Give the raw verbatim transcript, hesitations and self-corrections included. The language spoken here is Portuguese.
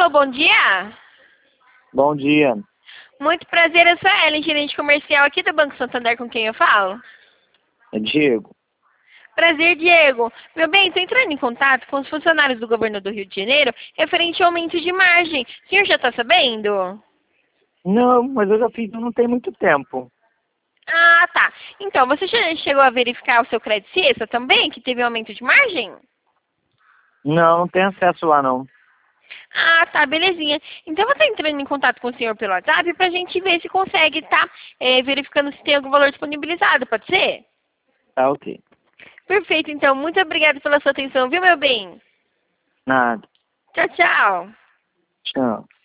Alô, bom dia. Bom dia. Muito prazer, eu sou a Ellen, gerente comercial aqui do Banco Santander, com quem eu falo. É Diego. Prazer, Diego. Meu bem, estou entrando em contato com os funcionários do governo do Rio de Janeiro referente ao aumento de margem. O senhor já está sabendo? Não, mas eu já fiz não tem muito tempo. Ah, tá. Então, você já chegou a verificar o seu crédito Ciesa também, que teve um aumento de margem? Não, não tem acesso lá não. Ah, tá, belezinha. Então, eu vou estar entrando em contato com o senhor pelo WhatsApp para a gente ver se consegue estar verificando se tem algum valor disponibilizado, pode ser? Tá ok. Perfeito, então. Muito obrigada pela sua atenção, viu, meu bem? Nada. Tchau, tchau. Tchau.